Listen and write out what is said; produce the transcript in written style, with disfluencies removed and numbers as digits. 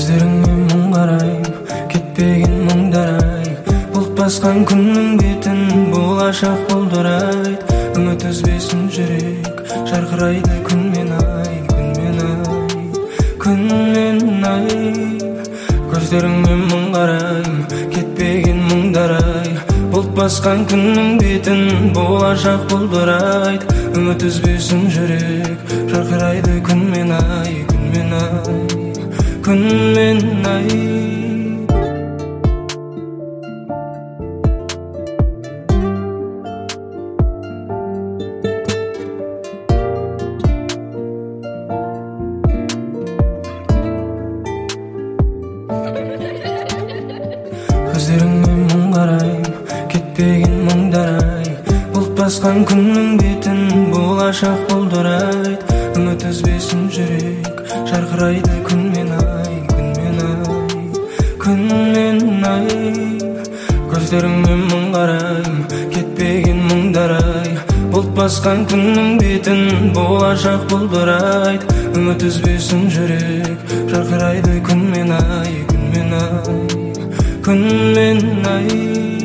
Көздеріңе мұң қарайм, кетпеген мұңдар-ай. Бұлт басқан күннің бетін болашақ бұлдырайд. Үміт үзбесін жүрек, жарқырайды күнмен-ай, күнмен-ай, күнмен-ай. Көздеріңе мұң қарайм, кетпеген мұңдар-ай. Бұлт басқан күннің бетін болашақ бұлдырайд. Үміт үзбесін жүрек, жарқырайды күнмен-ай, күнмен-ай, күнмен-ай. Көздеріңе мұң қарайм, кетпеген мұңдар-ай. Бұлт басқан күннің бетін болашақ бұлдырайд. Үміт үзбесін жүрек, жарқырайды күнмен-ай, күнмен-ай, күнмен-ай. Көздеріңе мұң қарайм, кетпеген мұңдар-ай. Бұлт басқан күннің бетін болашақ бұлдырайд. Үміт үзбесін жүрек, жарқырайды күнмен-ай, күнмен-ай, күнмен-ай.